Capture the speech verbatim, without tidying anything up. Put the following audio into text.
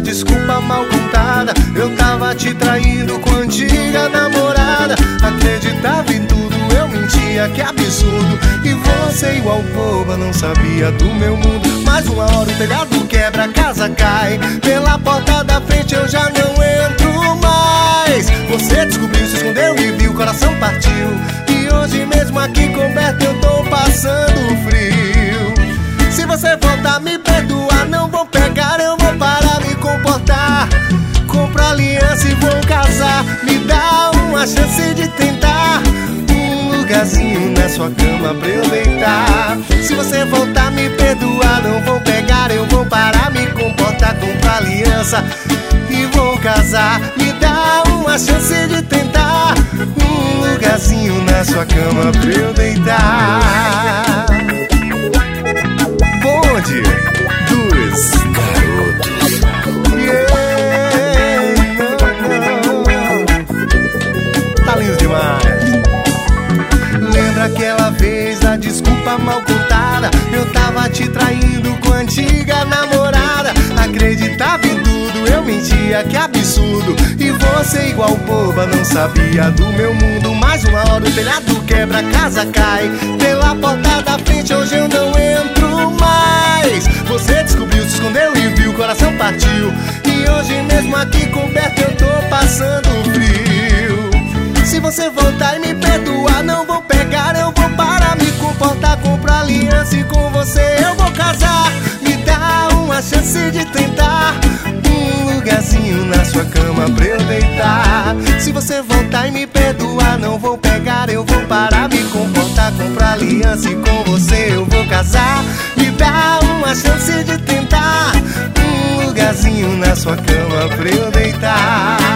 desculpa mal contada. Eu tava te traindo com a antiga namorada. Acreditava em tudo, eu mentia, que absurdo. E você igual boba, não sabia do meu mundo. Mais uma hora o telhado quebra, a casa cai. Pela porta da frente eu já não entro mais. Você descobriu, se escondeu e viu, o coração partiu. E hoje mesmo aqui coberto eu tô passando frio. Se você voltar, me perdoar, não vou pegar, eu vou parar, me comportar. Compro aliança e vou casar. Me dá uma chance de tentar um lugarzinho na sua cama pra eu deitar. Se você voltar, me perdoar, não vou pegar, eu vou parar, me comportar. Compro aliança e vou casar. Me dá uma chance de tentar um lugarzinho na sua cama pra eu deitar. Bonde dos garotos. Yeah, não, não. Tá lindo demais. Lembra aquela vez da desculpa mal contada? Eu tava te traindo com a antiga namorada. Acreditava em tudo, eu mentia, que absurdo. E você igual boba, não sabia do meu mundo. Mais uma hora o telhado quebra, a casa cai. Pela porta da frente hoje eu não entro mais. Você descobriu, se escondeu e viu, o coração partiu. E hoje mesmo aqui coberto eu tô passando frio. Se você voltar e me perdoar, não vou pegar, eu vou parar, me comportar. Compro aliança e com você eu vou casar. Me dá uma chance de tentar um lugarzinho na sua cama pra eu deitar. Se você voltar e me perdoar, não vou pegar, eu vou parar, me comportar. Compro aliança e com você eu vou casar. Me dá uma chance de tentar um lugarzinho na sua cama pra eu deitar.